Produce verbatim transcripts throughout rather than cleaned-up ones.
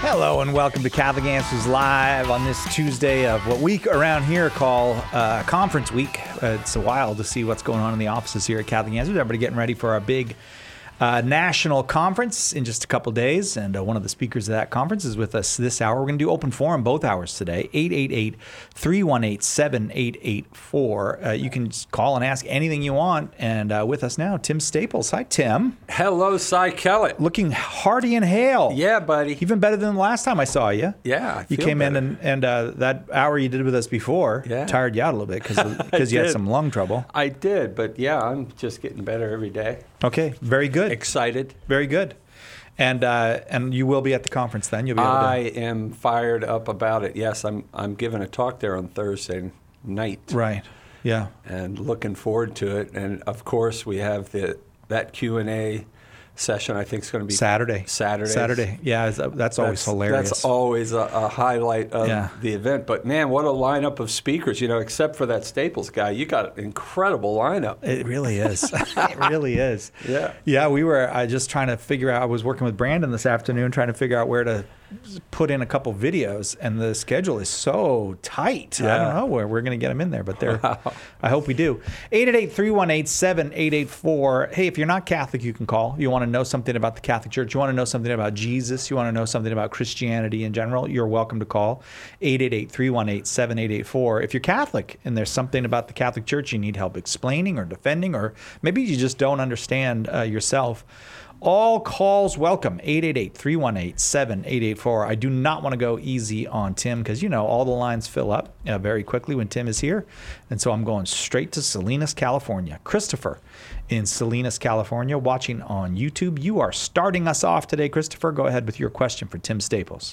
Hello and welcome to Catholic Answers Live on this Tuesday of what we around here call uh, Conference Week. Uh, it's a while to see what's going on in the offices here at Catholic Answers. Everybody getting ready for our big uh, national conference in just a couple days. And uh, one of the speakers of that conference is with us this hour. We're going to do open forum both hours today, eight eight eight, three one eight, seven eight eight four. Uh, you can just call and ask anything you want. And uh, with us now, Tim Staples. Hi, Tim. Hello, Cy Kellett. Looking hearty and hale. Yeah, buddy. Even better than the last time I saw you. Yeah, I You feel came better. in and, and uh, that hour you did with us before Yeah. tired you out a little bit because you had did. some lung trouble. I did, but yeah, I'm just getting better every day. Okay, very good. Excited. Very good. And uh, and you will be at the conference then? You'll be able I to... am fired up about it. Yes, I'm I'm giving a talk there on Thursday night. Right, yeah. And looking forward to it. And of course, we have the that Q and A session. I think is going to be Saturday. Saturday. Saturday. Yeah, that's, that's always That's, hilarious. that's always a, a highlight of Yeah. the event. But man, what a lineup of speakers! You know, except for that Staples guy, you got an incredible lineup. It really is. It really is. Yeah. Yeah, we were uh, just trying to figure out, I was working with Brandon this afternoon trying to figure out where to put in a couple videos, and the schedule is so tight. I Yeah. don't know where we're going to get them in there, but they're, Wow. I hope we do. eight eight eight, three one eight, seven eight eight four. Hey, if you're not Catholic, you can call. You want to know something about the Catholic Church, you want to know something about Jesus, you want to know something about Christianity in general, you're welcome to call eight eight eight, three one eight, seven eight eight four. If you're Catholic and there's something about the Catholic Church you need help explaining or defending, or maybe you just don't understand uh, yourself, all calls welcome, eight eight eight, three one eight, seven eight eight four. I do not want to go easy on Tim because, you know, all the lines fill up uh, very quickly when Tim is here. And so I'm going straight to Salinas, California. Christopher in Salinas, California, watching on YouTube. You are starting us off today, Christopher. Go ahead with your question for Tim Staples.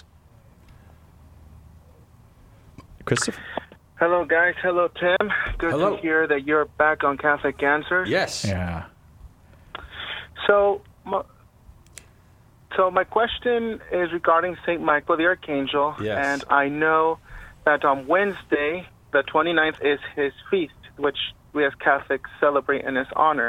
Christopher? Hello, guys. Hello, Tim. Good Hello. to hear that you're back on Catholic Answers. Yes. Yeah. So, my, so my question is regarding Saint Michael the Archangel. Yes. And I know that on Wednesday, the twenty-ninth, is his feast, which we as Catholics celebrate in his honor.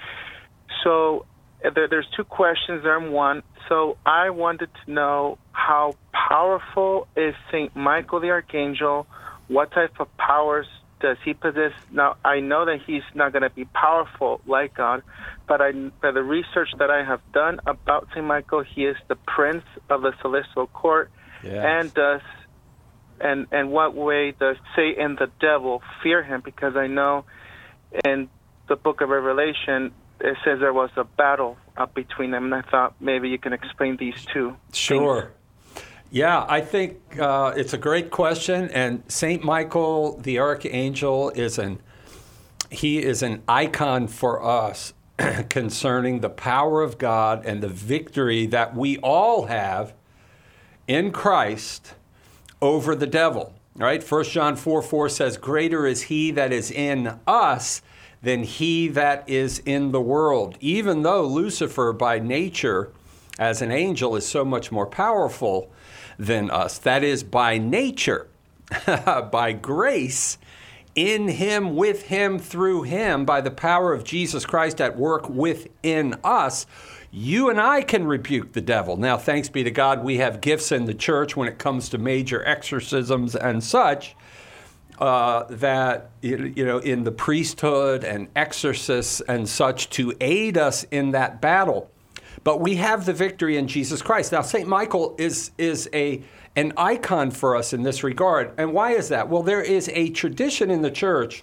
So uh, there, there's two questions there in one. So I wanted to know, how powerful is Saint Michael the Archangel? What type of powers does he possess? Now, I know that he's not going to be powerful like God, but I, by the research that I have done about Saint Michael, he is the prince of the celestial court. Yes. And does, and and what way does Satan the devil fear him? Because I know in the book of Revelation, it says there was a battle up between them, and I thought maybe you can explain these two. Sure. Yeah, I think uh, it's a great question, and Saint Michael the Archangel is an he is an icon for us concerning the power of God and the victory that we all have in Christ over the devil. Right? First John four four says, "Greater is he that is in us than he that is in the world." Even though Lucifer by nature as an angel is so much more powerful than us. That is, by nature, by grace, in him, with him, through him, by the power of Jesus Christ at work within us, you and I can rebuke the devil. Now, thanks be to God, we have gifts in the church when it comes to major exorcisms and such, uh, that, you know, in the priesthood and exorcists and such to aid us in that battle. But we have the victory in Jesus Christ. Now, Saint Michael is is a an icon for us in this regard. And why is that? Well, there is a tradition in the church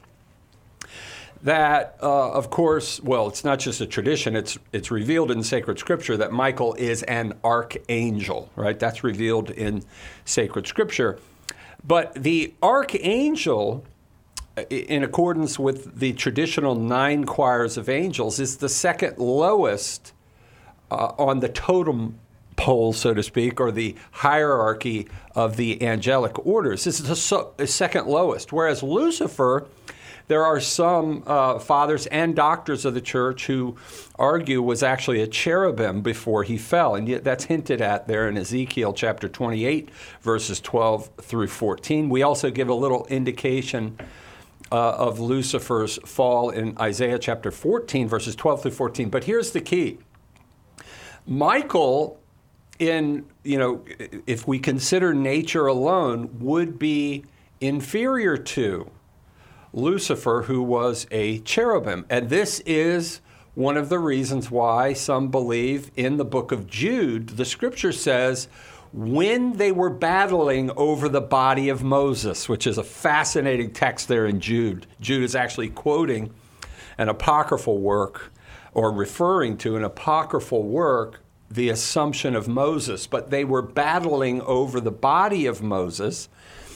that, uh, of course, well, it's not just a tradition. It's it's revealed in sacred scripture that Michael is an archangel, right? That's revealed in sacred scripture. But the archangel, in accordance with the traditional nine choirs of angels, is the second lowest Uh, on the totem pole, so to speak, or the hierarchy of the angelic orders. This is the, so, the second lowest. Whereas Lucifer, there are some uh, fathers and doctors of the church who argue was actually a cherubim before he fell. And yet that's hinted at there in Ezekiel chapter twenty-eight, verses twelve through fourteen. We also give a little indication uh, of Lucifer's fall in Isaiah chapter fourteen, verses twelve through fourteen. But here's the key. Michael in, you know, if we consider nature alone, would be inferior to Lucifer, who was a cherubim. And this is one of the reasons why some believe in the book of Jude, the scripture says, when they were battling over the body of Moses, which is a fascinating text there in Jude. Jude is actually quoting an apocryphal work, or referring to an apocryphal work, the Assumption of Moses. But they were battling over the body of Moses.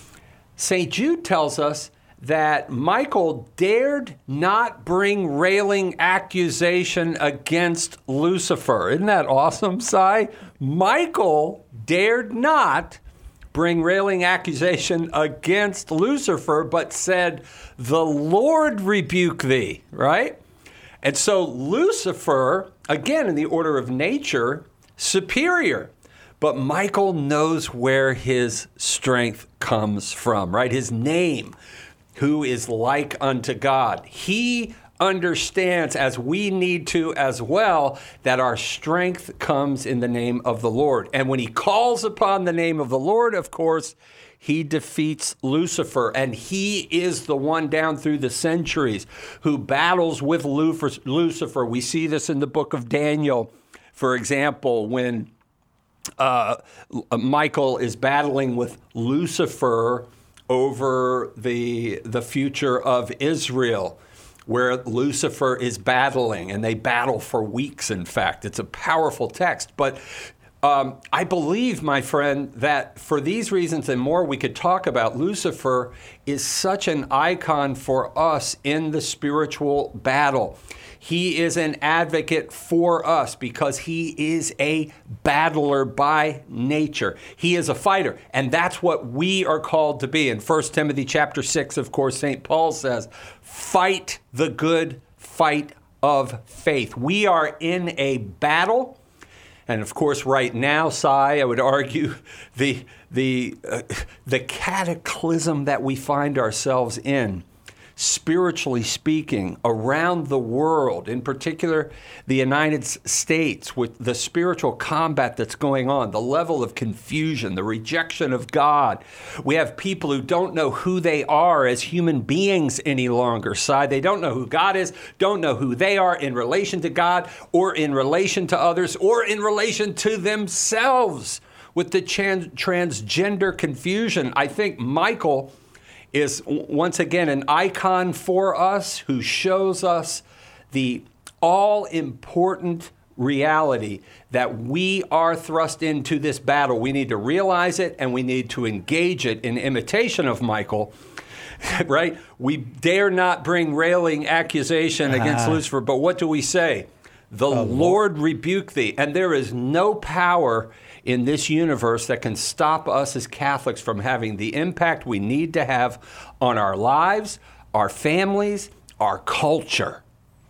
Saint Jude tells us that Michael dared not bring railing accusation against Lucifer. Isn't that awesome, Si? Michael dared not bring railing accusation against Lucifer, but said, "The Lord rebuke thee," right? And so Lucifer, again in the order of nature, superior. But Michael knows where his strength comes from, right? His name, who is like unto God. He understands, as we need to as well, that our strength comes in the name of the Lord. And when he calls upon the name of the Lord, of course, he defeats Lucifer. And he is the one down through the centuries who battles with Lucifer. We see this in the book of Daniel, for example, when uh, Michael is battling with Lucifer over the, the future of Israel, where Lucifer is battling, and they battle for weeks, in fact. It's a powerful text. But um, I believe, my friend, that for these reasons and more we could talk about, Lucifer is such an icon for us in the spiritual battle. He is an advocate for us because he is a battler by nature. He is a fighter, and that's what we are called to be. In First Timothy chapter six, of course, Saint Paul says, fight the good fight of faith. We are in a battle. And of course, right now, Si, I would argue, the, the, uh, the cataclysm that we find ourselves in, spiritually speaking, around the world, in particular the United States, with the spiritual combat that's going on, the level of confusion, the rejection of God. We have people who don't know who they are as human beings any longer. Si, they don't know who God is, don't know who they are in relation to God, or in relation to others, or in relation to themselves. With the trans- transgender confusion, I think Michael is once again an icon for us who shows us the all-important reality that we are thrust into this battle. We need to realize it, and we need to engage it in imitation of Michael, right? We dare not bring railing accusation against uh, Lucifer, but what do we say? The uh, Lord rebuke thee. And there is no power in this universe that can stop us as Catholics from having the impact we need to have on our lives, our families, our culture.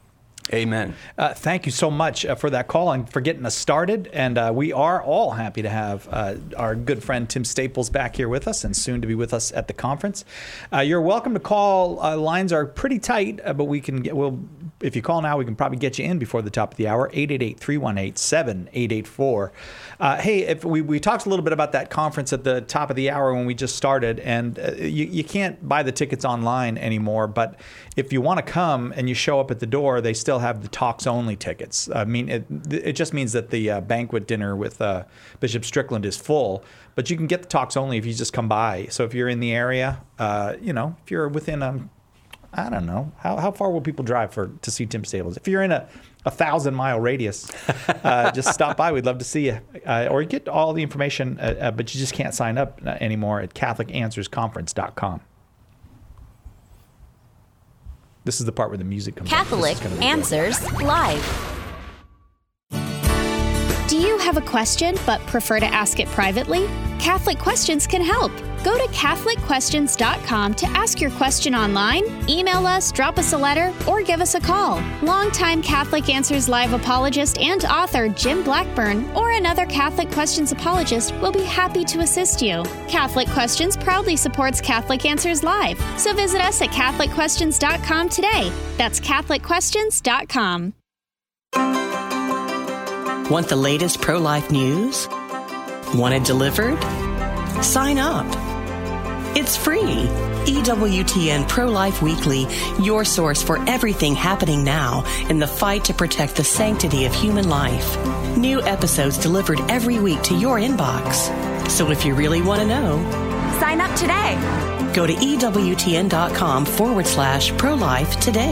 Amen. Uh, thank you so much uh, for that call and for getting us started. And uh, we are all happy to have uh, our good friend Tim Staples back here with us and soon to be with us at the conference. Uh, you're welcome to call. Uh, lines are pretty tight, uh, but we can get, we'll, if you call now, we can probably get you in before the top of the hour. eight eight eight, three one eight, seven eight eight four. Uh, hey, if we, we talked a little bit about that conference at the top of the hour when we just started, and uh, you, you can't buy the tickets online anymore, but if you want to come and you show up at the door, they still have the talks only tickets. I mean, it, it just means that the uh, banquet dinner with uh, Bishop Strickland is full, but you can get the talks only if you just come by. So if you're in the area, uh, you know, if you're within a, I don't know, how, how far will people drive for to see Tim Staples? If you're in a, a thousand mile radius, uh, just stop by. We'd love to see you. Uh, or get all the information, uh, uh, but you just can't sign up anymore at Catholic Answers Conference dot com. This is the part where the music comes Catholic Answers Live. Do you have a question but prefer to ask it privately? Catholic Questions can help. Go to Catholic Questions dot com to ask your question online, email us, drop us a letter, or give us a call. Longtime Catholic Answers Live apologist and author Jim Blackburn or another Catholic Questions apologist will be happy to assist you. Catholic Questions proudly supports Catholic Answers Live, so visit us at Catholic Questions dot com today. That's Catholic Questions dot com. Want the latest pro-life news? Want it delivered? Sign up. It's free. E W T N Pro-Life Weekly, your source for everything happening now in the fight to protect the sanctity of human life. New episodes delivered every week to your inbox. So if you really want to know, sign up today. Go to EWTN.com forward slash pro-life today.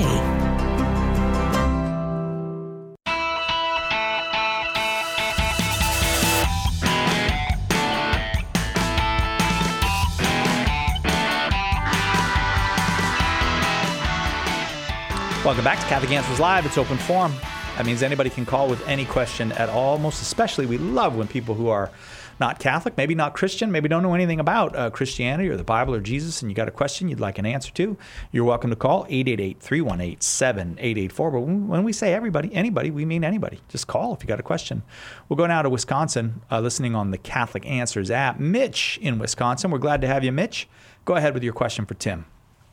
Welcome back to Catholic Answers Live. It's open forum. That means anybody can call with any question at all. Most especially, we love when people who are not Catholic, maybe not Christian, maybe don't know anything about uh, Christianity or the Bible or Jesus, and you got a question you'd like an answer to, you're welcome to call eight eight eight, three one eight, seven eight eight four. But when we say everybody, anybody, we mean anybody. Just call if you got a question. We'll go now to Wisconsin, uh, listening on the Catholic Answers app. Mitch in Wisconsin. We're glad to have you, Mitch. Go ahead with your question for Tim.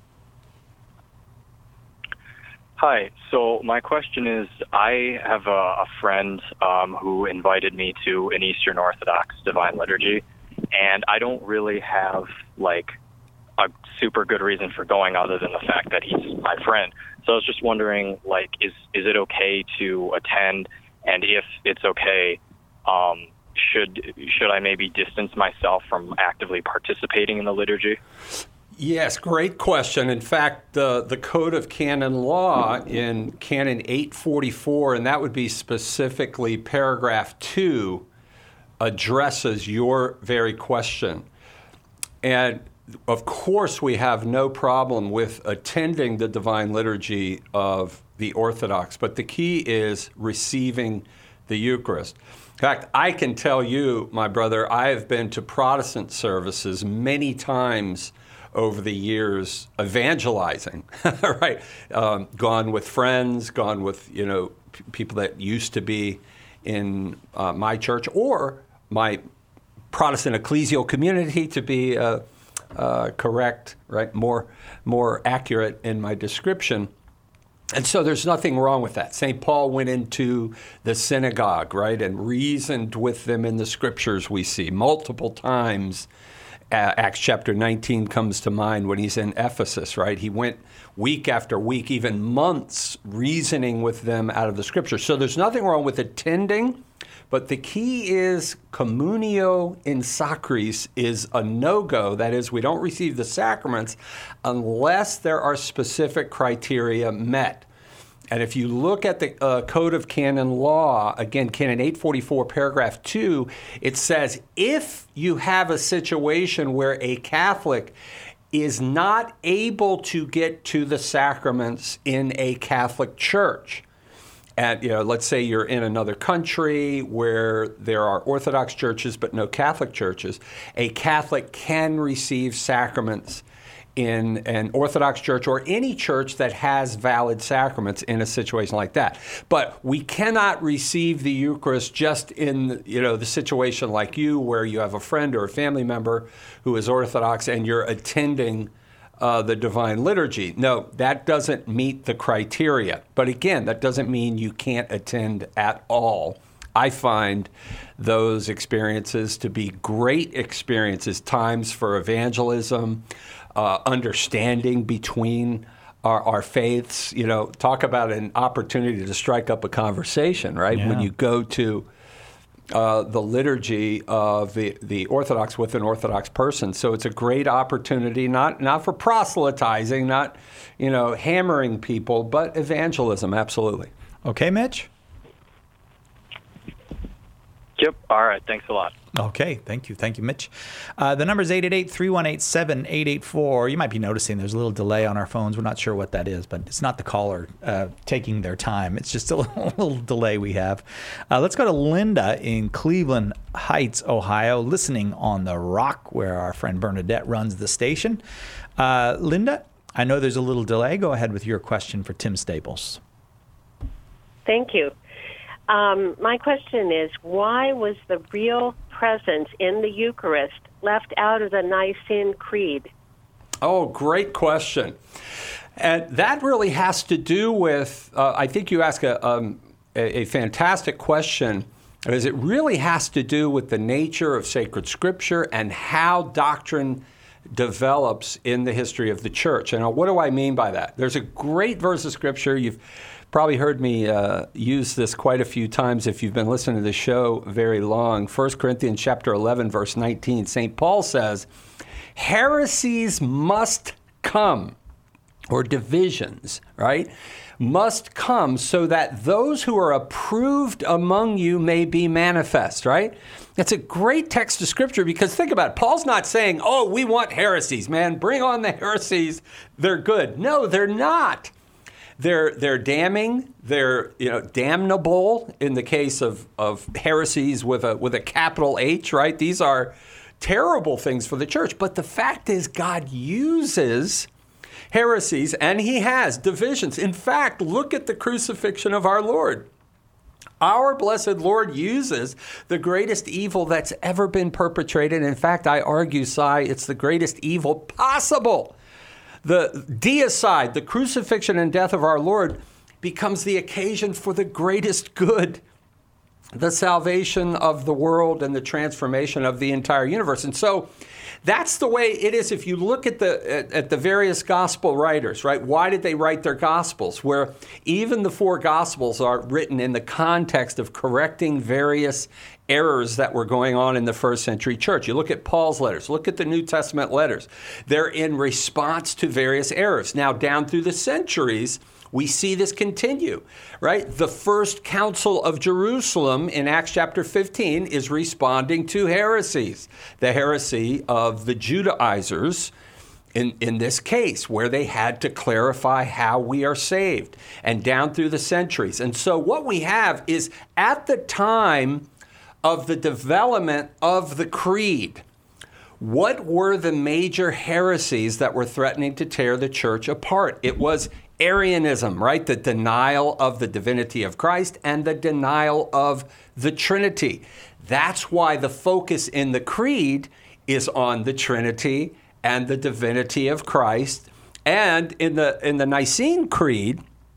Hi. So my question is, I have a, a friend um, who invited me to an Eastern Orthodox Divine Liturgy, and I don't really have, like, a super good reason for going other than the fact that he's my friend. So I was just wondering, like, is is it okay to attend? And if it's okay, um, should should I maybe distance myself from actively participating in the liturgy? Yes, great question. In fact, the, the Code of Canon Law in Canon eight forty-four, and that would be specifically paragraph two, addresses your very question. And of course, we have no problem with attending the Divine Liturgy of the Orthodox, but the key is receiving the Eucharist. In fact, I can tell you, my brother, I have been to Protestant services many times over the years evangelizing, right? Um, gone with friends, gone with, you know, p- people that used to be in uh, my church or my Protestant ecclesial community, to be uh, uh, correct, right? More, more accurate in my description. And so there's nothing wrong with that. Saint Paul went into the synagogue, right, and reasoned with them in the scriptures, we see multiple times. Uh, Acts chapter nineteen comes to mind when he's in Ephesus, right? He went week after week, even months, reasoning with them out of the scriptures. So there's nothing wrong with attending, but the key is communio in sacris is a no-go. That is, we don't receive the sacraments unless there are specific criteria met. And if you look at the uh, Code of Canon Law, again, Canon eight forty-four, paragraph two, it says, if you have a situation where a Catholic is not able to get to the sacraments in a Catholic church, and, you know, let's say you're in another country where there are Orthodox churches but no Catholic churches, a Catholic can receive sacraments in an Orthodox church or any church that has valid sacraments in a situation like that. But we cannot receive the Eucharist just in, you know, the situation like you, where you have a friend or a family member who is Orthodox and you're attending uh, the Divine Liturgy. No, that doesn't meet the criteria. But again, that doesn't mean you can't attend at all. I find those experiences to be great experiences, times for evangelism, Uh, understanding between our, our faiths. You know, talk about an opportunity to strike up a conversation, right? Yeah. When you go to uh, the liturgy of the, the Orthodox with an Orthodox person. So it's a great opportunity, not not for proselytizing, not, you know, hammering people, but evangelism, absolutely. Okay, Mitch? Yep. All right. Thanks a lot. Okay, thank you. Thank you, Mitch. Uh, the number is eight eight eight, three one eight, seven eight eight four. You might be noticing there's a little delay on our phones. We're not sure what that is, but it's not the caller uh, taking their time. It's just a little, little delay we have. Uh, let's go to Linda in Cleveland Heights, Ohio, listening on The Rock, where our friend Bernadette runs the station. Uh, Linda, I know there's a little delay. Go ahead with your question for Tim Staples. Thank you. Um, my question is, why was the real presence in the Eucharist left out of the Nicene Creed? Oh, great question. And that really has to do with, uh, I think you ask a, um, a, a fantastic question Because it really has to do with the nature of sacred scripture and how doctrine develops in the history of the church. And what do I mean by that? There's a great verse of scripture. You've probably heard me uh, use this quite a few times if you've been listening to the show very long. First Corinthians chapter eleven, verse nineteen, Saint Paul says, heresies must come, or divisions, right, must come so that those who are approved among you may be manifest, right? That's a great text of scripture because think about it. Paul's not saying, oh, we want heresies, man. Bring on the heresies. They're good. No, they're not. They're they're damning. They're you know damnable in the case of, of heresies with a with a capital H, right? These are terrible things for the church. But the fact is, God uses heresies, and he has divisions. In fact, look at the crucifixion of our Lord. Our blessed Lord uses the greatest evil that's ever been perpetrated. In fact, I argue, Cy, it's the greatest evil possible. The deicide, the crucifixion and death of our Lord, becomes the occasion for the greatest good, the salvation of the world and the transformation of the entire universe. And so that's the way it is. If you look at the at, at the various gospel writers, right? Why did they write their gospels? Where even the four gospels are written in the context of correcting various errors that were going on in the first century church. You look at Paul's letters, look at the New Testament letters. They're in response to various errors. Now, down through the centuries, we see this continue, right? The first council of Jerusalem in Acts chapter fifteen is responding to heresies. The heresy of the Judaizers in, in this case, where they had to clarify how we are saved, and down through the centuries. And so what we have is at the time of the development of the creed, what were the major heresies that were threatening to tear the church apart? It was Arianism, right? The denial of the divinity of Christ and the denial of the Trinity. That's why the focus in the creed is on the Trinity and the divinity of Christ. And in the in the Nicene Creed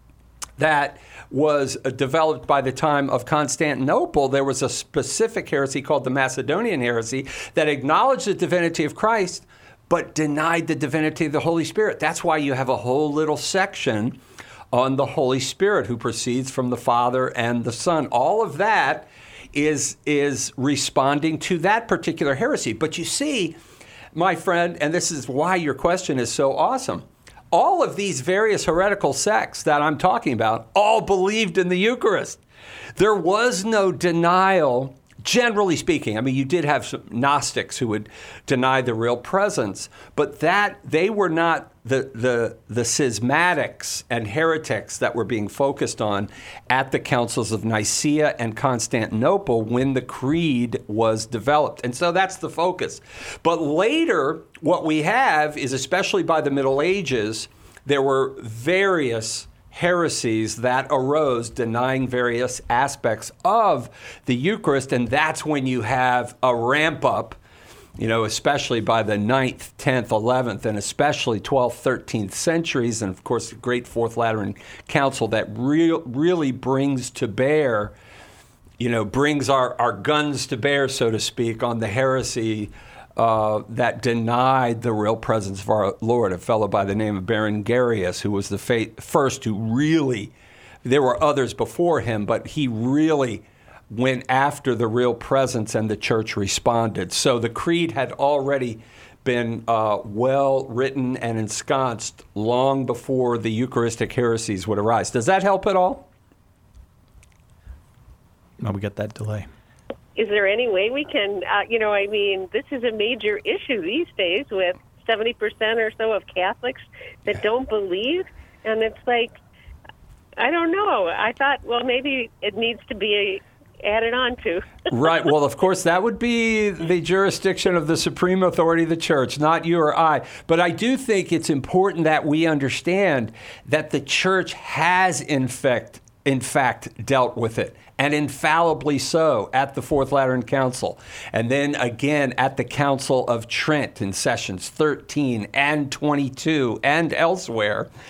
that was developed by the time of Constantinople, there was a specific heresy called the Macedonian heresy that acknowledged the divinity of Christ but denied the divinity of the Holy Spirit. That's why you have a whole little section on the Holy Spirit who proceeds from the Father and the Son. All of that is, is responding to that particular heresy. But you see, my friend, and this is why your question is so awesome, all of these various heretical sects that I'm talking about all believed in the Eucharist. There was no denial. Generally speaking, I mean, you did have some Gnostics who would deny the real presence, but that they were not the, the, the schismatics and heretics that were being focused on at the councils of Nicaea and Constantinople when the creed was developed. And so that's the focus. But later, what we have is, especially by the Middle Ages, there were various heresies that arose denying various aspects of the Eucharist, and that's when you have a ramp up, you know, especially by the ninth, tenth, eleventh, and especially twelfth, thirteenth centuries, and of course the Great Fourth Lateran Council that real, really brings to bear, you know, brings our, our guns to bear, so to speak, on the heresy Uh, that denied the real presence of our Lord, a fellow by the name of Berengarius, who was the fa- first who really, there were others before him, but he really went after the real presence, and the church responded. So the creed had already been uh, well written and ensconced long before the Eucharistic heresies would arise. Does that help at all? No, we got that delay. Is there any way we can, uh, you know, I mean, this is a major issue these days with seventy percent or so of Catholics that don't believe. And it's like, I don't know. I thought, well, maybe it needs to be added on to. Right. Well, of course, that would be the jurisdiction of the supreme authority of the church, not you or I. But I do think it's important that we understand that the church has, in fact, in fact, dealt with it, and infallibly so at the Fourth Lateran Council. And then again at the Council of Trent in sessions thirteen and twenty-two and elsewhere.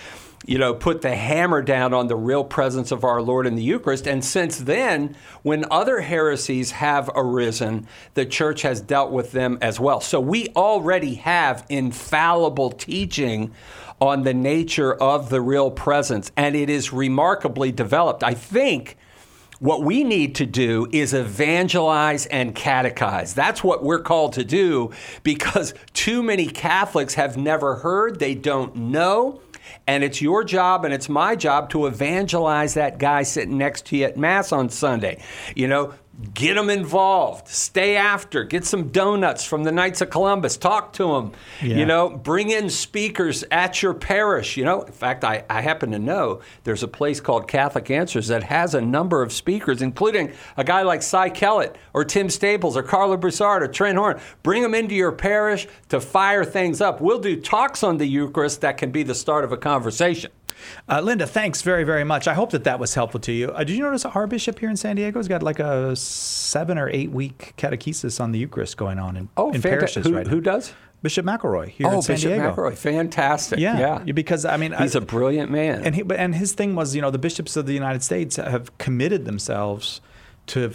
you know, put the hammer down on the real presence of our Lord in the Eucharist. And since then, when other heresies have arisen, the church has dealt with them as well. So we already have infallible teaching on the nature of the real presence, and it is remarkably developed. I think what we need to do is evangelize and catechize. That's what we're called to do, because too many Catholics have never heard, they don't know, and it's your job and it's my job to evangelize that guy sitting next to you at Mass on Sunday. You know, get them involved. Stay after. Get some donuts from the Knights of Columbus. Talk to them. Yeah. You know, bring in speakers at your parish. You know, in fact, I, I happen to know there's a place called Catholic Answers that has a number of speakers, including a guy like Cy Kellett or Tim Staples or Carla Broussard or Trent Horn. Bring them into your parish to fire things up. We'll do talks on the Eucharist that can be the start of a conversation. Uh, Linda, thanks very, very much. I hope that that was helpful to you. Uh, did you notice our bishop here in San Diego has got like a seven or eight week catechesis on the Eucharist going on in, oh, in fanta- parishes who, right now? Who does? Bishop McElroy here oh, in San Bishop Diego. McElroy, fantastic. Yeah, yeah. because I mean, he's I, a brilliant man. And he, and his thing was, you know, the bishops of the United States have committed themselves to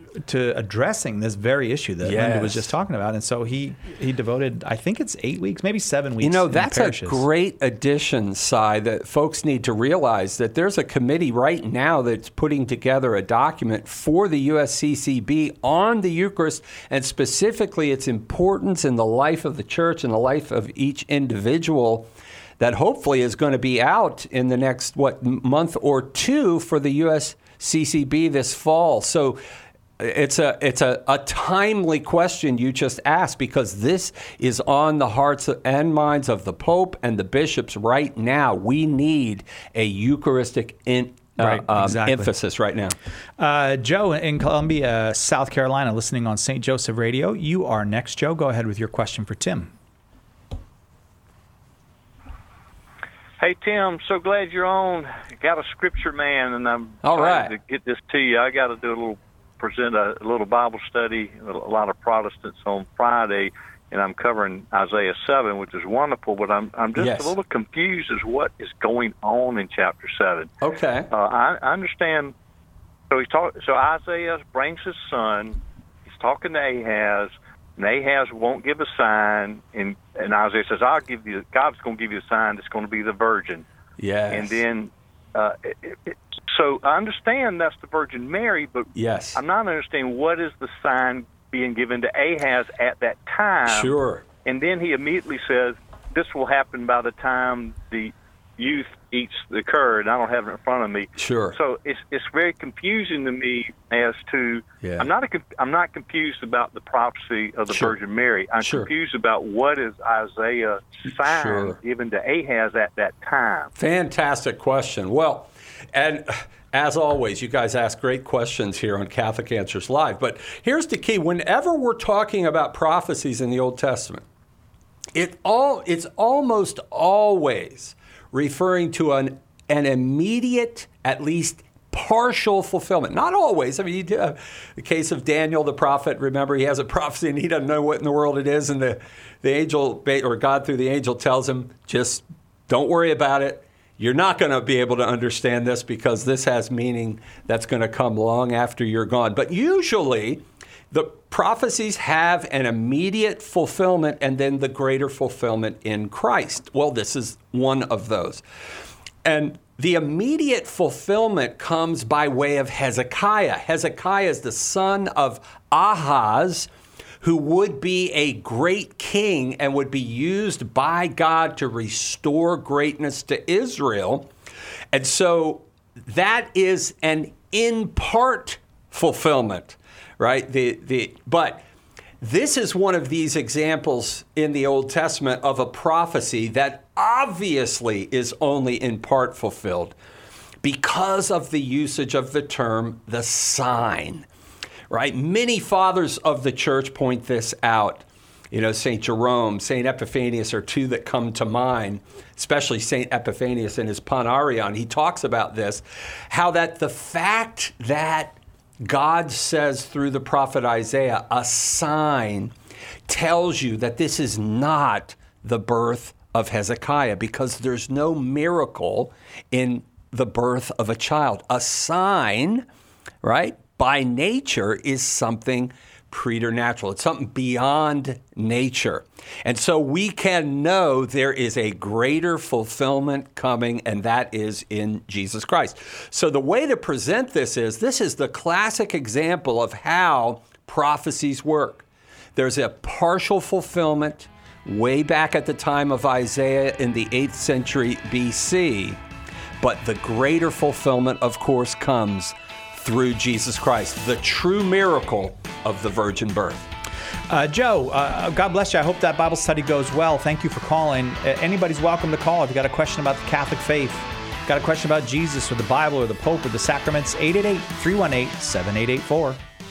to addressing this very issue that yes. Linda was just talking about. And so he, he devoted, I think it's eight weeks, maybe seven weeks. You know, in that's parishes. a great addition, Cy, that folks need to realize that there's a committee right now that's putting together a document for the U S C C B on the Eucharist, and specifically its importance in the life of the church and the life of each individual, that hopefully is going to be out in the next, what, month or two for the U S C C B this fall. So It's a it's a, a timely question you just asked, because this is on the hearts and minds of the Pope and the bishops right now. We need a Eucharistic in, uh, right, um, exactly. emphasis right now. Uh, Joe in Columbia, South Carolina, listening on Saint Joseph Radio. You are next, Joe. Go ahead with your question for Tim. Hey, Tim, so glad you're on. Got a scripture man, and I'm All trying right. to get this to you. I got to do a little present a, a little Bible study, a lot of Protestants on Friday, and I'm covering Isaiah seven, which is wonderful, but I'm I'm just Yes. a little confused as what is going on in chapter seven. Okay. Uh, I, I understand. So he's talk, So Isaiah brings his son. He's talking to Ahaz, and Ahaz won't give a sign, and, and Isaiah says, "I'll give you. God's going to give you a sign. It's going to be the virgin." Yes. And then. Uh, it, it, So I understand that's the Virgin Mary, but yes. I'm not understanding what is the sign being given to Ahaz at that time. Sure. And then he immediately says, this will happen by the time the youth eats the curd. I don't have it in front of me. Sure. So it's it's very confusing to me as to, Yeah. I'm not a, I'm not confused about the prophecy of the Sure. Virgin Mary. I'm Sure. confused about what is Isaiah's sign Sure. given to Ahaz at that time. Fantastic question. Well, and as always, you guys ask great questions here on Catholic Answers Live. But here's the key. Whenever we're talking about prophecies in the Old Testament, it all it's almost always referring to an, an immediate, at least partial fulfillment. Not always. I mean, you do have the case of Daniel the prophet. Remember, he has a prophecy and he doesn't know what in the world it is. And the, the angel, or God through the angel, tells him, just don't worry about it. You're not going to be able to understand this because this has meaning that's going to come long after you're gone. But usually, the prophecies have an immediate fulfillment and then the greater fulfillment in Christ. Well, this is one of those. And the immediate fulfillment comes by way of Hezekiah. Hezekiah is the son of Ahaz, who would be a great king and would be used by God to restore greatness to Israel. And so that is an in part fulfillment, right? The the but this is one of these examples in the Old Testament of a prophecy that obviously is only in part fulfilled because of the usage of the term the sign. Right? Many fathers of the church point this out. You know, Saint Jerome, Saint Epiphanius are two that come to mind, especially Saint Epiphanius in his Panarion. He talks about this, how that the fact that God says through the prophet Isaiah, a sign, tells you that this is not the birth of Hezekiah, because there's no miracle in the birth of a child. A sign, right, by nature is something preternatural. It's something beyond nature. And so we can know there is a greater fulfillment coming, and that is in Jesus Christ. So the way to present this is, this is the classic example of how prophecies work. There's a partial fulfillment way back at the time of Isaiah in the eighth century B C, but the greater fulfillment, of course, comes through Jesus Christ, the true miracle of the virgin birth. Uh, Joe, uh, God bless you. I hope that Bible study goes well. Thank you for calling. Uh, anybody's welcome to call if you got a question about the Catholic faith, got a question about Jesus or the Bible or the Pope or the sacraments. eight eight eight, three one eight, seven eight eight four.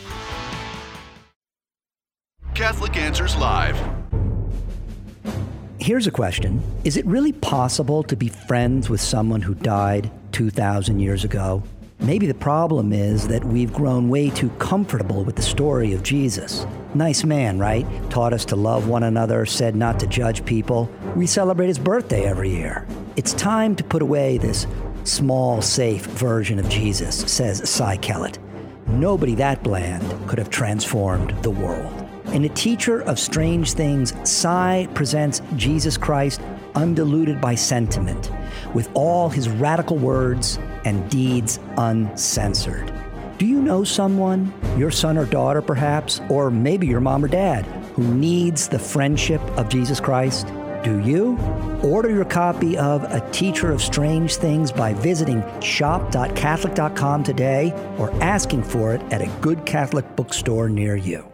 Catholic Answers Live. Here's a question. Is it really possible to be friends with someone who died two thousand years ago? Maybe the problem is that we've grown way too comfortable with the story of Jesus. Nice man, right? Taught us to love one another, said not to judge people. We celebrate his birthday every year. It's time to put away this small, safe version of Jesus, says Cy Kellett. Nobody that bland could have transformed the world. In A Teacher of Strange Things, Cy presents Jesus Christ undiluted by sentiment, with all his radical words and deeds uncensored. Do you know someone, your son or daughter perhaps, or maybe your mom or dad, who needs the friendship of Jesus Christ? Do you? Order your copy of A Teacher of Strange Things by visiting shop dot catholic dot com today or asking for it at a good Catholic bookstore near you.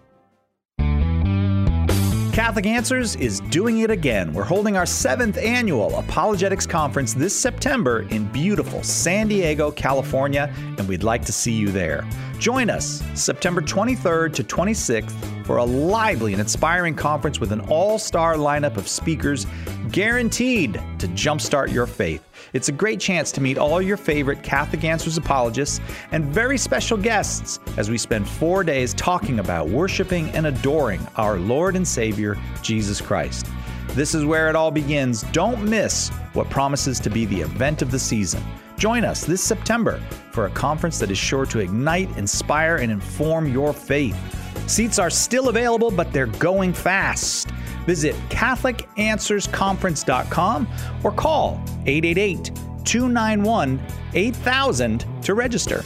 Catholic Answers is doing it again. We're holding our seventh annual Apologetics Conference this September in beautiful San Diego, California, and we'd like to see you there. Join us September twenty-third to twenty-sixth for a lively and inspiring conference with an all-star lineup of speakers guaranteed to jumpstart your faith. It's a great chance to meet all your favorite Catholic Answers apologists and very special guests as we spend four days talking about worshiping and adoring our Lord and Savior, Jesus Christ. This is where it all begins. Don't miss what promises to be the event of the season. Join us this September for a conference that is sure to ignite, inspire, and inform your faith. Seats are still available, but they're going fast. Visit Catholic Answers Conference dot com or call eight eight eight, two nine one, eight thousand to register.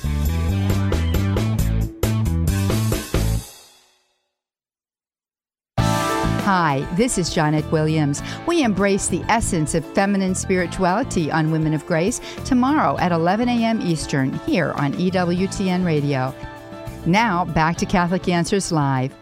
Hi, this is Janet Williams. We embrace the essence of feminine spirituality on Women of Grace tomorrow at eleven a.m. Eastern here on E W T N Radio. Now, back to Catholic Answers Live.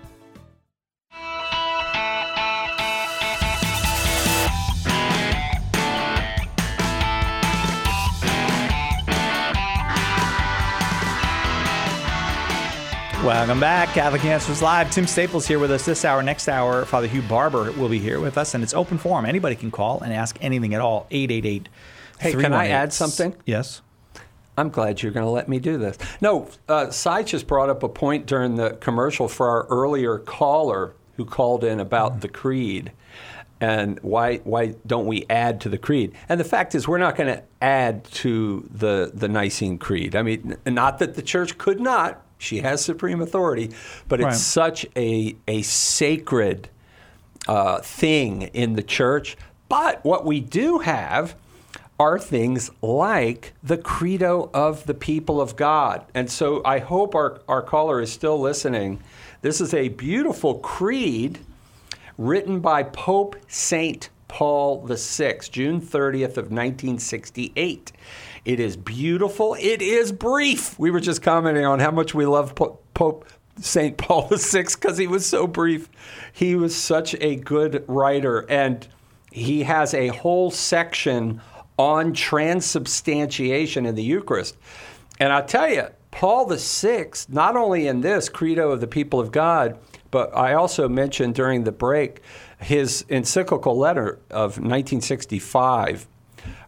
Welcome back, Catholic Answers Live. Tim Staples here with us this hour. Next hour, Father Hugh Barber will be here with us, and it's open forum. Anybody can call and ask anything at all. eight eight eight, Hey, can I add something? Yes. I'm glad you're going to let me do this. No, uh, Cy just brought up a point during the commercial for our earlier caller who called in about mm. the creed and why why don't we add to the creed? And the fact is, we're not going to add to the, the Nicene Creed. I mean, not that the Church could not. She has supreme authority, but it's right. such a, a sacred uh, thing in the Church. But what we do have are things like the Credo of the People of God. And so I hope our, our caller is still listening. This is a beautiful creed written by Pope Saint Paul the Sixth, June thirtieth of nineteen sixty-eight. It is beautiful. It is brief. We were just commenting on how much we love po- Pope Saint Paul the Sixth because he was so brief. He was such a good writer, and he has a whole section on transubstantiation in the Eucharist. And I tell you, Paul the Sixth, not only in this Credo of the People of God, but I also mentioned during the break his encyclical letter of nineteen sixty-five,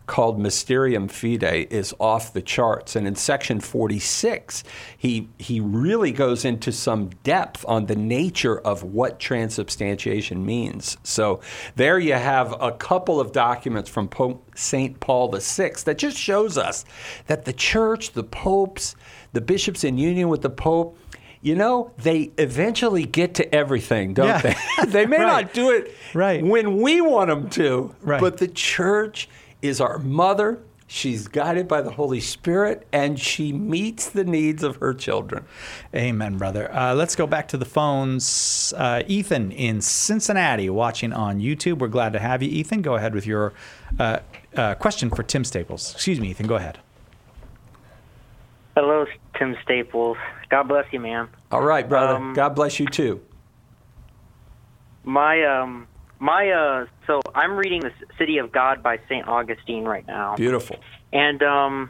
called Mysterium Fidei is off the charts. And in section forty-six, he he really goes into some depth on the nature of what transubstantiation means. So there you have a couple of documents from Pope Saint Paul the Sixth that just shows us that the church, the popes, the bishops in union with the Pope, you know, they eventually get to everything, don't Yeah. they? They may Right. not do it Right. when we want them to, Right. but the church is our mother. She's guided by the Holy Spirit, and she meets the needs of her children. Amen, brother. Uh, let's go back to the phones. Uh, Ethan in Cincinnati watching on YouTube. We're glad to have you, Ethan. Go ahead with your uh, uh, question for Tim Staples. Excuse me, Ethan. Go ahead. Hello, Tim Staples. God bless you, man. All right, brother. Um, God bless you, too. My um my uh so I'm reading the City of God by Saint Augustine right now. Beautiful. And um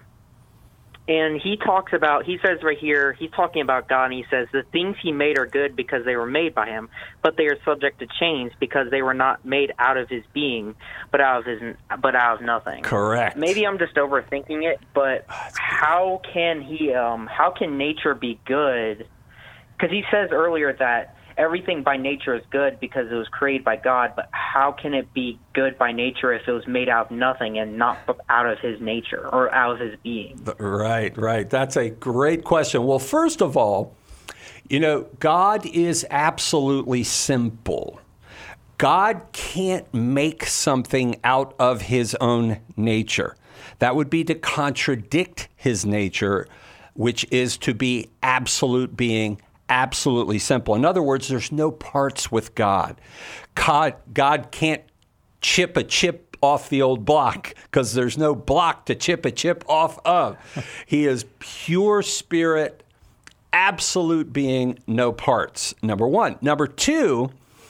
and he talks about he says right here, he's talking about God, and he says the things he made are good because they were made by him, but they are subject to change because they were not made out of his being, but out of his but out of nothing. Correct. Maybe I'm just overthinking it, but how can he um how can nature be good? Cuz he says earlier that everything by nature is good because it was created by God, but how can it be good by nature if it was made out of nothing and not out of his nature or out of his being? Right, right. That's a great question. Well, first of all, you know, God is absolutely simple. God can't make something out of his own nature. That would be to contradict his nature, which is to be absolute being, absolutely simple. In other words, there's no parts with God. God, God can't chip a chip off the old block because there's no block to chip a chip off of. He is pure spirit, absolute being, no parts, number one. Number two,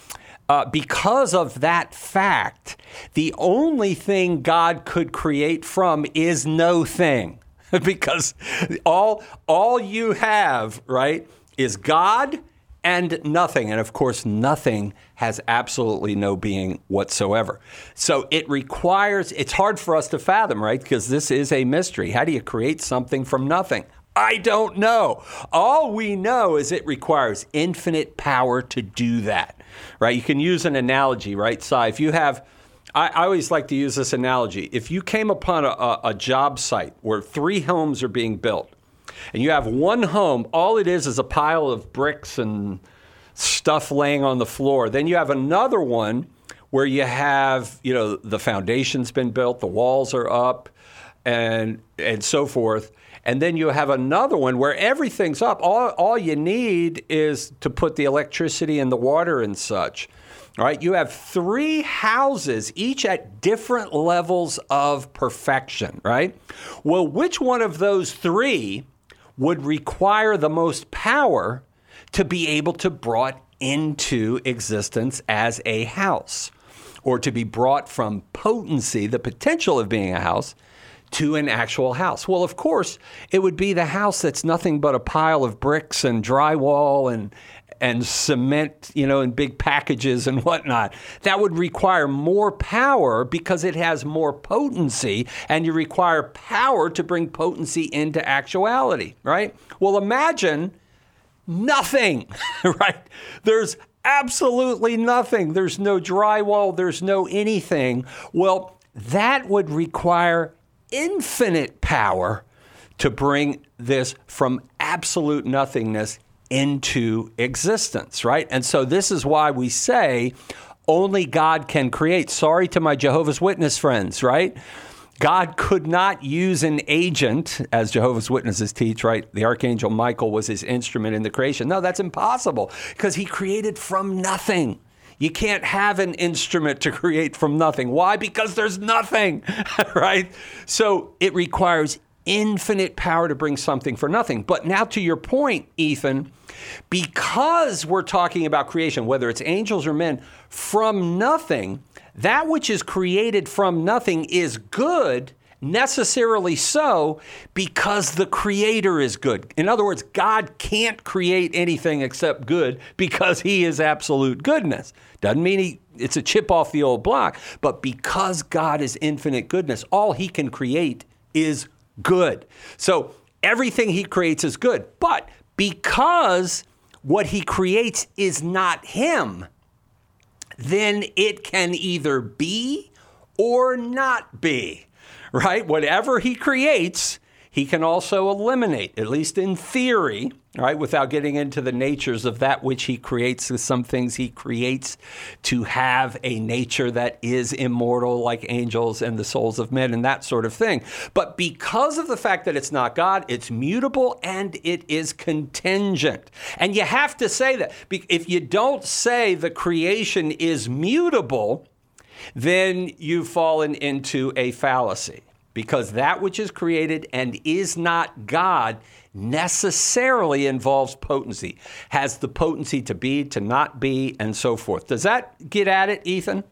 uh, because of that fact, the only thing God could create from is no thing. Because all all you have, right, is God and nothing. And of course, nothing has absolutely no being whatsoever. So it requires, it's hard for us to fathom, right? Because this is a mystery. How do you create something from nothing? I don't know. All we know is it requires infinite power to do that, right? You can use an analogy, right, Si? If you have, I, I always like to use this analogy. If you came upon a, a, a job site where three homes are being built, and you have one home, all it is is a pile of bricks and stuff laying on the floor. Then you have another one where you have, you know, the foundation's been built, the walls are up, and and so forth. And then you have another one where everything's up. All all you need is to put the electricity and the water and such. All right, you have three houses, each at different levels of perfection, right? Well, which one of those three would require the most power to be able to brought into existence as a house, or to be brought from potency, the potential of being a house, to an actual house? Well, of course, it would be the house that's nothing but a pile of bricks and drywall and and cement, you know, in big packages and whatnot. That would require more power because it has more potency, and you require power to bring potency into actuality, right? Well, imagine nothing, right? There's absolutely nothing. There's no drywall. There's no anything. Well, that would require infinite power to bring this from absolute nothingness into existence, right? And so this is why we say only God can create. Sorry to my Jehovah's Witness friends, right? God could not use an agent, as Jehovah's Witnesses teach, right? The Archangel Michael was his instrument in the creation. No, that's impossible because he created from nothing. You can't have an instrument to create from nothing. Why? Because there's nothing, right? So it requires infinite power to bring something for nothing. But now to your point, Ethan, because we're talking about creation, whether it's angels or men, from nothing, that which is created from nothing is good necessarily so because the Creator is good. In other words, God can't create anything except good because he is absolute goodness. Doesn't mean he, it's a chip off the old block, but because God is infinite goodness, all he can create is good. So everything he creates is good. But because what he creates is not him, then it can either be or not be, right? Whatever he creates, he can also eliminate, at least in theory, right? Without getting into the natures of that which he creates. Some things he creates to have a nature that is immortal, like angels and the souls of men and that sort of thing. But because of the fact that it's not God, it's mutable and it is contingent. And you have to say that. If you don't say the creation is mutable, then you've fallen into a fallacy, because that which is created and is not God necessarily involves potency, has the potency to be, to not be, and so forth. Does that get at it, Ethan?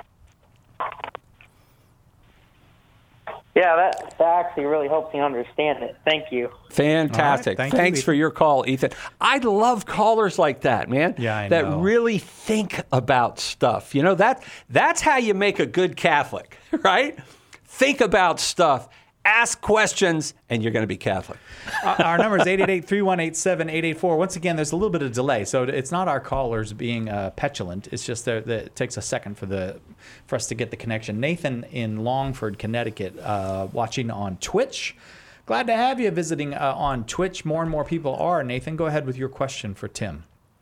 Yeah, that, that actually really helps me understand it. Thank you. Fantastic. Right, thank Thanks you, for your call, Ethan. I love callers like that, man. Yeah, I that know. really think about stuff. You know, that that's how you make a good Catholic, right? Think about stuff, ask questions, and you're going to be Catholic. uh, our number is eight eight eight, three one eight, seven eight eight four. Once again, there's a little bit of delay, so it's not our callers being uh, petulant. It's just that it takes a second for the for us to get the connection. Nathan in Longford, Connecticut, uh, watching on Twitch. Glad to have you visiting uh, on Twitch. More and more people are. Nathan, go ahead with your question for Tim.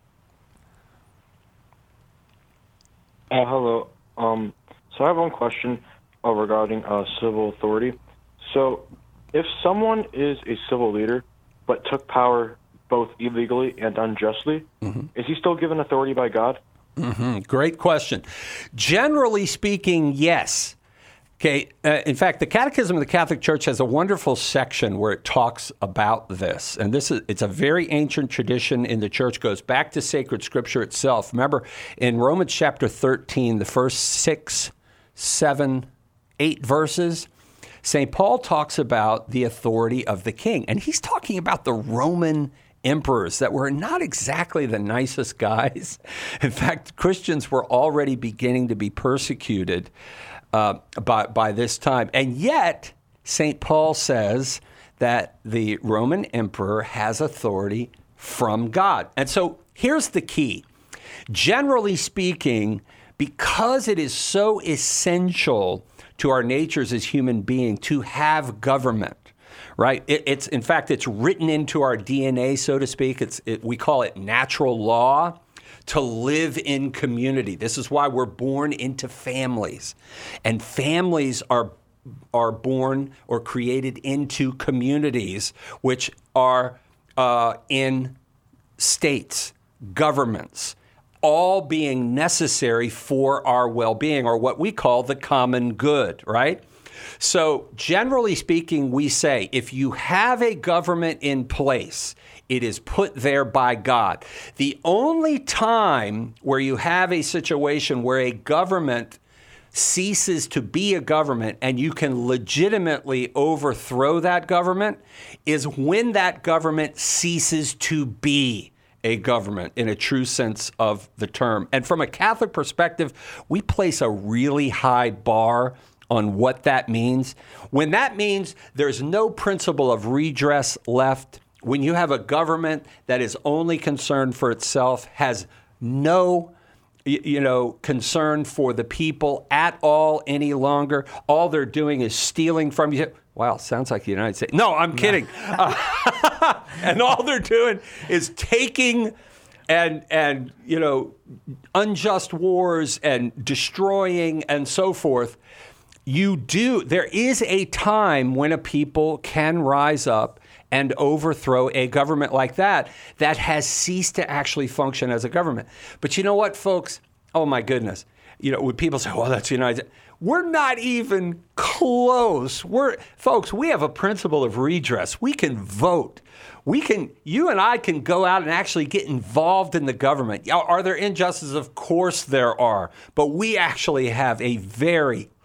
Uh, hello. Um, so I have one question uh, regarding uh, civil authority. So if someone is a civil leader but took power both illegally and unjustly, mm-hmm. is he still given authority by God? Mm-hmm. Great question. Generally speaking, yes. Okay. Uh, in fact, the Catechism of the Catholic Church has a wonderful section where it talks about this. And this is it's a very ancient tradition in the church, goes back to sacred scripture itself. Remember, in Romans chapter thirteen, the first six, seven, eight verses, Saint Paul talks about the authority of the king. And he's talking about the Roman emperors that were not exactly the nicest guys. In fact, Christians were already beginning to be persecuted uh, by, by this time. And yet, Saint Paul says that the Roman emperor has authority from God. And so here's the key. Generally speaking, because it is so essential to our natures as human beings to have government, right? It, it's in fact, it's written into our D N A, so to speak. It's it, we call it natural law to live in community. This is why we're born into families, and families are are born or created into communities, which are uh, in states, governments, all being necessary for our well-being, or what we call the common good, right? So generally speaking, we say if you have a government in place, it is put there by God. The only time where you have a situation where a government ceases to be a government and you can legitimately overthrow that government is when that government ceases to be a government in a true sense of the term. And from a Catholic perspective, we place a really high bar on what that means. When that means there's no principle of redress left, when you have a government that is only concerned for itself, has no you know, concern for the people at all any longer, all they're doing is stealing from you. Wow, sounds like the United States. No, I'm kidding. No. Uh, and all they're doing is taking and, and, you know, unjust wars and destroying and so forth. You do, there is a time when a people can rise up and overthrow a government like that, that has ceased to actually function as a government. But you know what, folks? Oh, my goodness. You know, when people say, well, that's the United States, we're not even close. We're, folks, we have a principle of redress. We can vote. We can, you and I can go out and actually get involved in the government. Are there injustices? Of course there are. But we actually have a very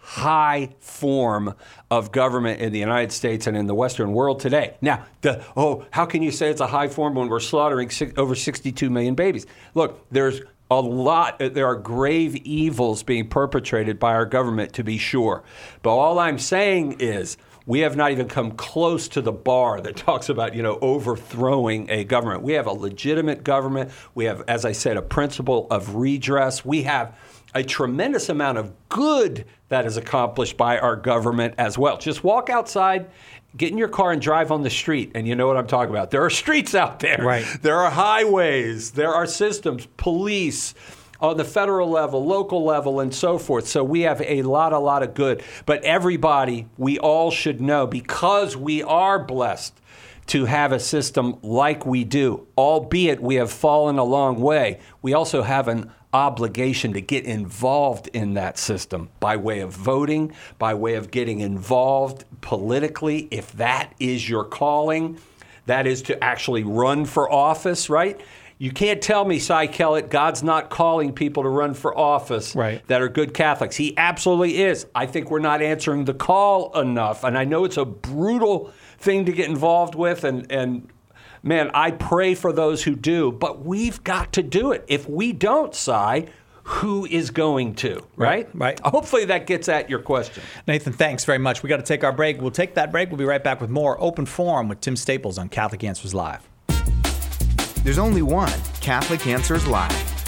high form of government in the United States and in the Western world today. Now, the, oh, how can you say it's a high form when we're slaughtering six, over sixty-two million babies? Look, there's a lot, there are grave evils being perpetrated by our government, to be sure. But all I'm saying is we have not even come close to the bar that talks about, you know, overthrowing a government. We have a legitimate government. We have, as I said, a principle of redress. We have a tremendous amount of good that is accomplished by our government as well. Just walk outside, get in your car and drive on the street, and you know what I'm talking about. There are streets out there. Right. There are highways. There are systems, police, on the federal level, local level, and so forth. So we have a lot, a lot of good. But everybody, we all should know, because we are blessed to have a system like we do, albeit we have fallen a long way, we also have an obligation to get involved in that system by way of voting, by way of getting involved politically, if that is your calling. That is to actually run for office, right? You can't tell me, Cy Kellett, God's not calling people to run for office right. that are good Catholics. He absolutely is. I think we're not answering the call enough. And I know it's a brutal thing to get involved with. And, and man, I pray for those who do. But we've got to do it. If we don't, Cy, who is going to, right? Right. Hopefully that gets at your question. Nathan, thanks very much. We got to take our break. We'll take that break. We'll be right back with more Open Forum with Tim Staples on Catholic Answers Live. There's only one Catholic Answers Live.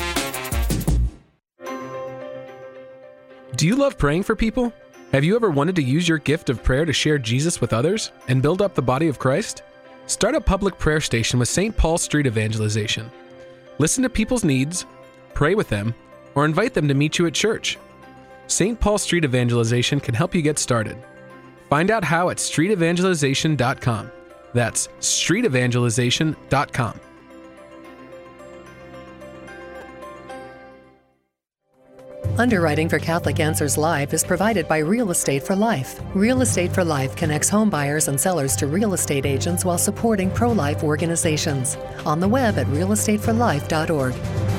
Do you love praying for people? Have you ever wanted to use your gift of prayer to share Jesus with others and build up the body of Christ? Start a public prayer station with Saint Paul Street Evangelization. Listen to people's needs, pray with them, or invite them to meet you at church. Saint Paul Street Evangelization can help you get started. Find out how at street evangelization dot com. That's street evangelization dot com. Underwriting for Catholic Answers Live is provided by Real Estate for Life. Real Estate for Life connects home buyers and sellers to real estate agents while supporting pro-life organizations. On the web at real estate for life dot org.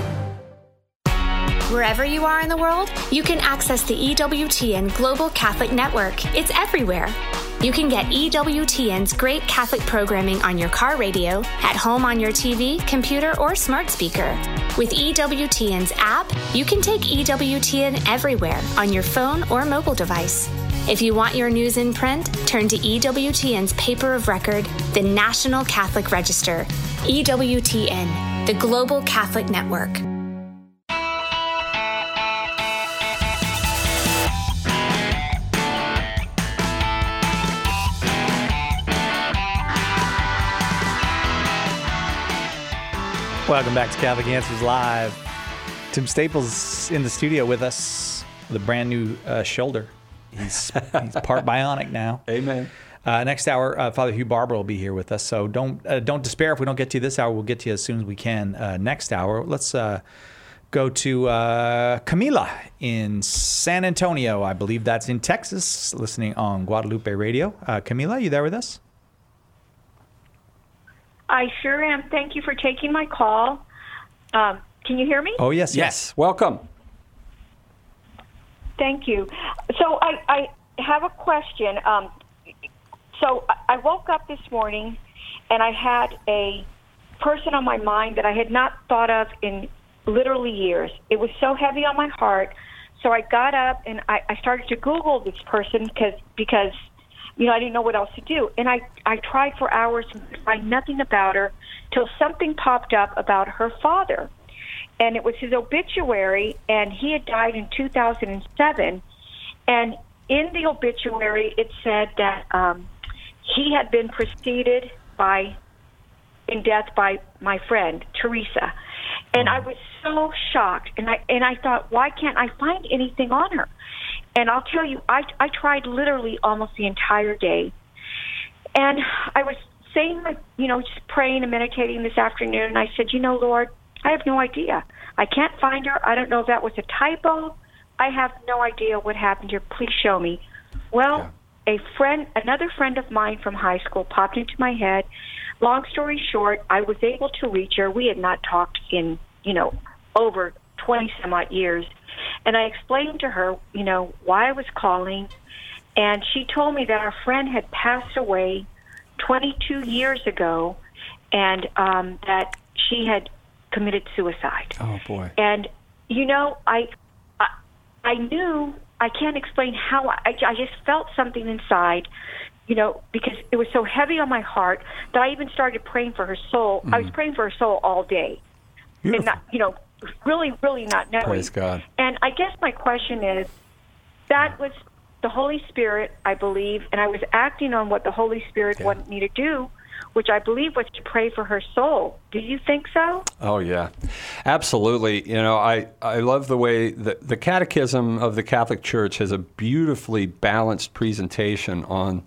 Wherever you are in the world, you can access the E W T N Global Catholic Network. It's everywhere. You can get E W T N's great Catholic programming on your car radio, at home on your T V, computer, or smart speaker. With E W T N's app, you can take E W T N everywhere on your phone or mobile device. If you want your news in print, turn to E W T N's paper of record, the National Catholic Register. E W T N, the Global Catholic Network. Welcome back to Catholic Answers Live. Tim Staples in the studio with us with a brand new uh, shoulder. He's, he's part bionic now. Amen. Uh, next hour, uh, Father Hugh Barber will be here with us. So don't uh, don't despair if we don't get to you this hour. We'll get to you as soon as we can uh, next hour. Let's uh, go to uh, Camila in San Antonio. I believe that's in Texas, listening on Guadalupe Radio. Uh, Camila, you there with us? I sure am. Thank you for taking my call. Um, can you hear me? Oh, yes, yes. Welcome. Thank you. So I, I have a question. Um, so I woke up this morning and I had a person on my mind that I had not thought of in literally years. It was so heavy on my heart. So I got up and I, I started to Google this person because because you know, I didn't know what else to do. And I, I tried for hours and could find nothing about her till something popped up about her father. And it was his obituary, and he had died in two thousand seven. And in the obituary, it said that um, he had been preceded by, in death by my friend, Teresa. And I was so shocked. And I, and I thought, why can't I find anything on her? And I'll tell you, I, I tried literally almost the entire day. And I was saying, you know, just praying and meditating this afternoon, and I said, you know, Lord, I have no idea. I can't find her. I don't know if that was a typo. I have no idea what happened here. Please show me. Well, yeah. a friend, another friend of mine from high school popped into my head. Long story short, I was able to reach her. We had not talked in, you know, over twenty some odd years. And I explained to her, you know, why I was calling, and she told me that our friend had passed away twenty-two years ago, and um, that she had committed suicide. Oh boy! And you know, I, I, I knew I can't explain how I, I just felt something inside, you know, because it was so heavy on my heart that I even started praying for her soul. Mm. I was praying for her soul all day, Beautiful. and not, you know, really, really not knowing. Praise God. And I guess my question is, that was the Holy Spirit, I believe, and I was acting on what the Holy Spirit yeah. wanted me to do, which I believe was to pray for her soul. Do you think so? Oh, yeah. Absolutely. You know, I, I love the way the, the Catechism of the Catholic Church has a beautifully balanced presentation on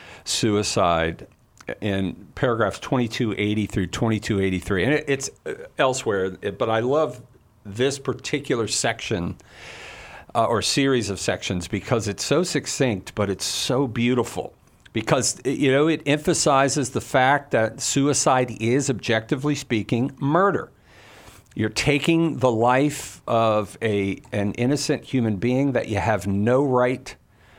suicide in paragraphs twenty-two eighty through twenty-two eighty-three. And it, it's elsewhere, but I love this particular section uh, or series of sections because it's so succinct, but it's so beautiful. Because, you know, it emphasizes the fact that suicide is, objectively speaking, murder. You're taking the life of a an innocent human being that you have no right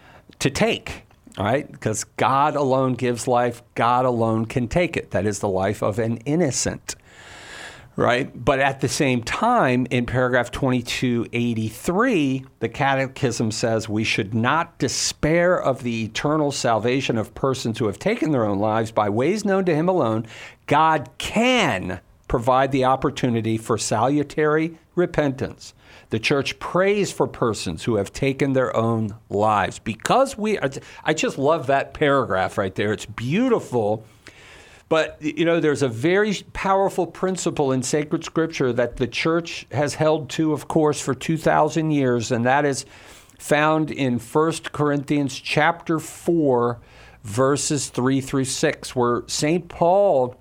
to take, right? Because God alone gives life. God alone can take it. That is the life of an innocent, right? But at the same time, in paragraph twenty-two eighty-three, the Catechism says we should not despair of the eternal salvation of persons who have taken their own lives by ways known to him alone. God can provide the opportunity for salutary repentance. The Church prays for persons who have taken their own lives. Because we, I just love that paragraph right there. It's beautiful. But, you know, there's a very powerful principle in sacred scripture that the Church has held to, of course, for two thousand years, and that is found in First Corinthians chapter four, verses three through six, where Saint Paul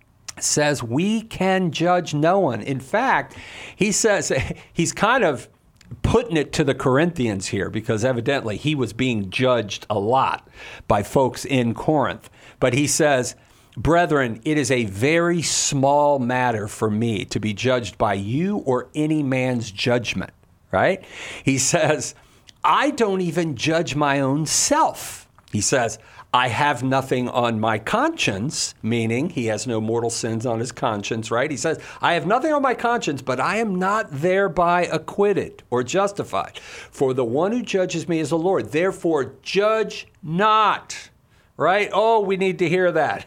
says we can judge no one. In fact, he says, he's kind of putting it to the Corinthians here because evidently he was being judged a lot by folks in Corinth. But he says, brethren, it is a very small matter for me to be judged by you or any man's judgment, right? He says, I don't even judge my own self. He says, I have nothing on my conscience, meaning he has no mortal sins on his conscience, right? He says, I have nothing on my conscience, but I am not thereby acquitted or justified. For the one who judges me is the Lord. Therefore, judge not, right? Oh, we need to hear that.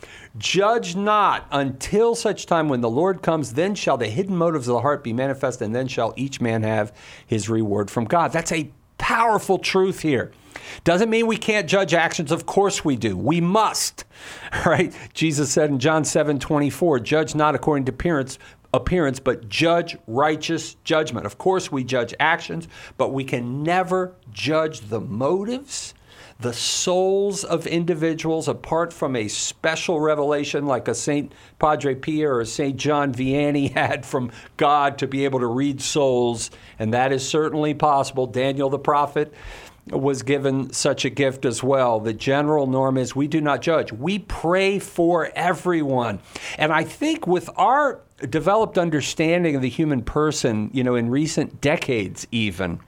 Judge not until such time when the Lord comes, then shall the hidden motives of the heart be manifest, and then shall each man have his reward from God. That's a powerful truth here. Doesn't mean we can't judge actions. Of course we do. We must, right? Jesus said in John seven twenty-four, judge not according to appearance, appearance, but judge righteous judgment. Of course we judge actions, but we can never judge the motives, the souls of individuals apart from a special revelation like a Saint Padre Pio or a Saint John Vianney had from God to be able to read souls, and that is certainly possible. Daniel the prophet was given such a gift as well. The general norm is we do not judge. We pray for everyone. And I think with our developed understanding of the human person, you know, in recent decades even,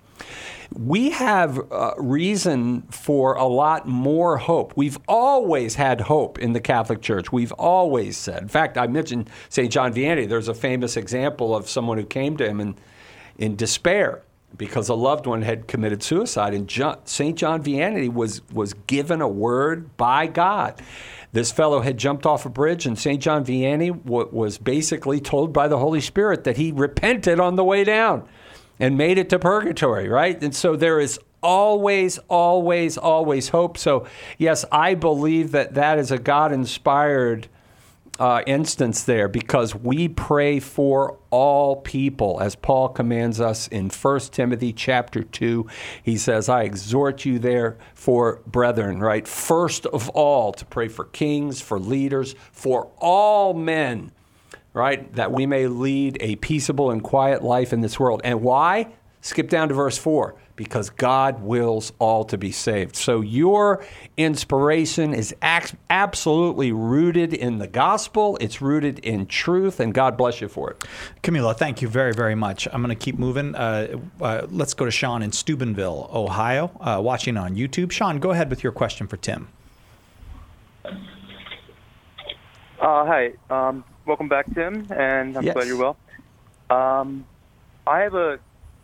we have uh, reason for a lot more hope. We've always had hope in the Catholic Church. We've always said. In fact, I mentioned Saint John Vianney. There's a famous example of someone who came to him in, in despair because a loved one had committed suicide. And John, Saint John Vianney was, was given a word by God. This fellow had jumped off a bridge, and Saint John Vianney w- was basically told by the Holy Spirit that he repented on the way down and made it to purgatory, right? And so there is always, always, always hope. So, yes, I believe that that is a God-inspired uh, instance there because we pray for all people, as Paul commands us in First Timothy chapter two. He says, I exhort you therefore, brethren, right? First of all, to pray for kings, for leaders, for all men, right? That we may lead a peaceable and quiet life in this world. And why? Skip down to verse four, because God wills all to be saved. So your inspiration is ac- absolutely rooted in the gospel. It's rooted in truth, and God bless you for it. Camila, thank you very, very much. I'm going to keep moving. Uh, uh, let's go to Sean in Steubenville, Ohio, uh, watching on YouTube. Sean, go ahead with your question for Tim. Uh, hi. Um, welcome back, Tim, and I'm Yes. glad you're well. Um, I have a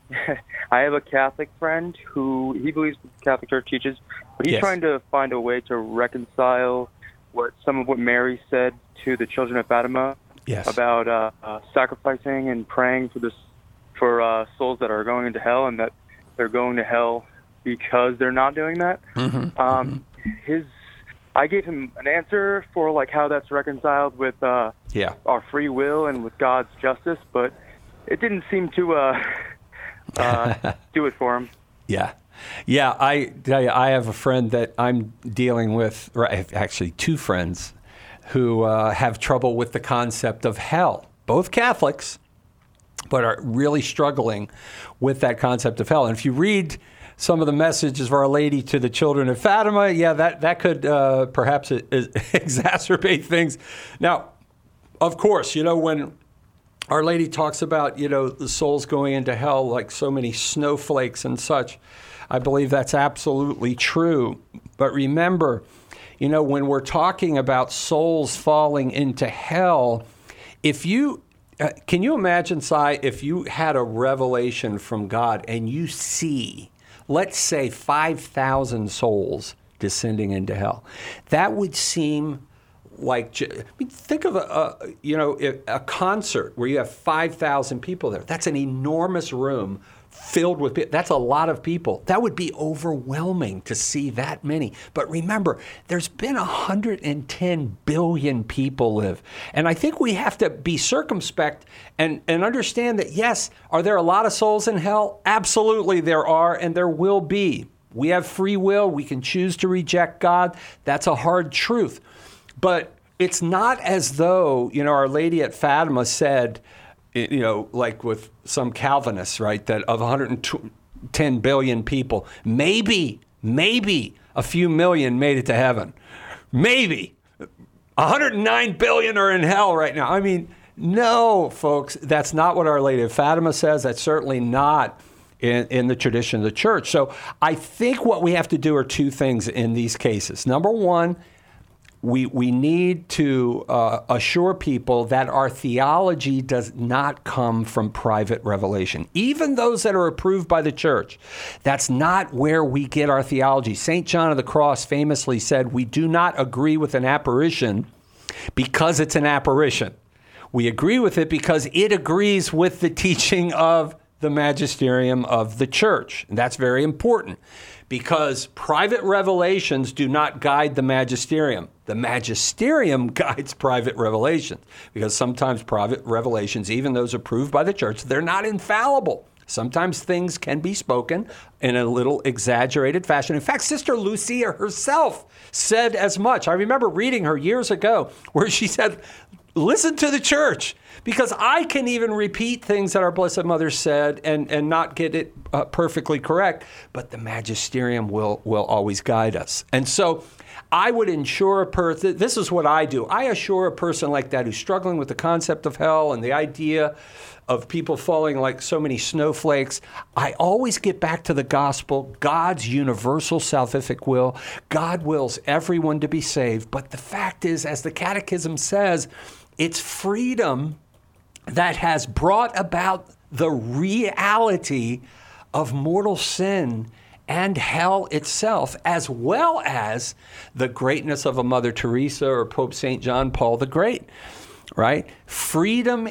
I have a Catholic friend who he believes what the Catholic Church teaches, but he's Yes. trying to find a way to reconcile what some of what Mary said to the children of Fatima Yes. about uh, uh, sacrificing and praying for this for uh, souls that are going into hell, and that they're going to hell because they're not doing that. Mm-hmm. Um, his I gave him an answer for like how that's reconciled with uh, Yeah. our free will and with God's justice, but it didn't seem to uh, uh, do it for him. Yeah. Yeah, I tell you, I have a friend that I'm dealing with, or actually two friends, who uh, have trouble with the concept of hell. Both Catholics, but are really struggling with that concept of hell. And if you read some of the messages of Our Lady to the children of Fatima, yeah, that, that could uh, perhaps it, it exacerbate things. Now, of course, you know, when Our Lady talks about, you know, the souls going into hell like so many snowflakes and such, I believe that's absolutely true. But remember, you know, when we're talking about souls falling into hell, if you, uh, can you imagine, Si, if you had a revelation from God and you see, let's say, five thousand souls descending into hell, that would seem like, I mean, think of a, a you know a concert where you have five thousand people there. That's an enormous room filled with people. That's a lot of people. That would be overwhelming to see that many. But remember, there's been one hundred ten billion people live. And I think we have to be circumspect and, and understand that, yes, are there a lot of souls in hell? Absolutely there are, and there will be. We have free will. We can choose to reject God. That's a hard truth. But it's not as though, you know, Our Lady at Fatima said, you know, like with some Calvinists, right, that of one hundred ten billion people, maybe, maybe a few million made it to heaven. Maybe. one hundred nine billion are in hell right now. I mean, no, folks, that's not what Our Lady of Fatima says. That's certainly not in, in the tradition of the church. So I think what we have to do are two things in these cases. Number one, We we need to uh, assure people that our theology does not come from private revelation. Even those that are approved by the church, that's not where we get our theology. Saint John of the Cross famously said, we do not agree with an apparition because it's an apparition. We agree with it because it agrees with the teaching of the magisterium of the church. And that's very important, because private revelations do not guide the magisterium. The magisterium guides private revelations, because sometimes private revelations, even those approved by the church, they're not infallible. Sometimes things can be spoken in a little exaggerated fashion. In fact, Sister Lucia herself said as much. I remember reading her years ago where she said, listen to the church, because I can even repeat things that our Blessed Mother said and, and not get it uh, perfectly correct, but the magisterium will, will always guide us. And so I would ensure a person, this is what I do, I assure a person like that who's struggling with the concept of hell and the idea of people falling like so many snowflakes, I always get back to the gospel, God's universal salvific will. God wills everyone to be saved, but the fact is, as the Catechism says, it's freedom that has brought about the reality of mortal sin and hell itself, as well as the greatness of a Mother Teresa or Pope Saint John Paul the Great, right? Freedom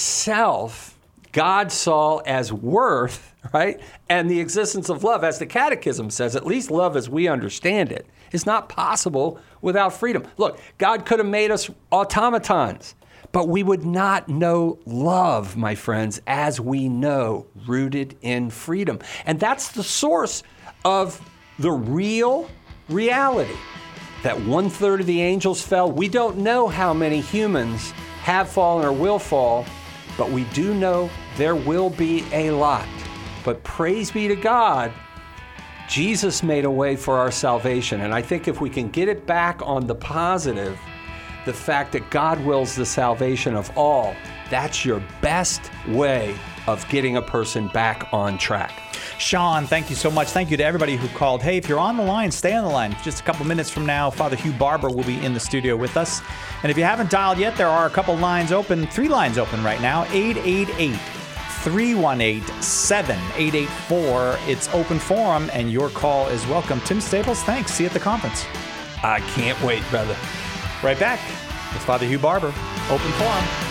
itself, God saw as worth, right? And the existence of love, as the Catechism says, at least love as we understand it, is not possible without freedom. Look, God could have made us automatons, but we would not know love, my friends, as we know, rooted in freedom. And that's the source of the real reality, that one third of the angels fell. We don't know how many humans have fallen or will fall, but we do know there will be a lot But praise be to God, Jesus made a way for our salvation. And I think if we can get it back on the positive, the fact that God wills the salvation of all, that's your best way of getting a person back on track. Sean, thank you so much. Thank you to everybody who called. Hey, if you're on the line, stay on the line. Just a couple minutes from now, Father Hugh Barber will be in the studio with us. And if you haven't dialed yet, there are a couple lines open, three lines open right now, eight eight eight, three one eight, seven eight eight four. It's open forum, and your call is welcome. Tim Staples, thanks. See you at the conference. I can't wait, brother. Right back with Father Hugh Barber, open forum.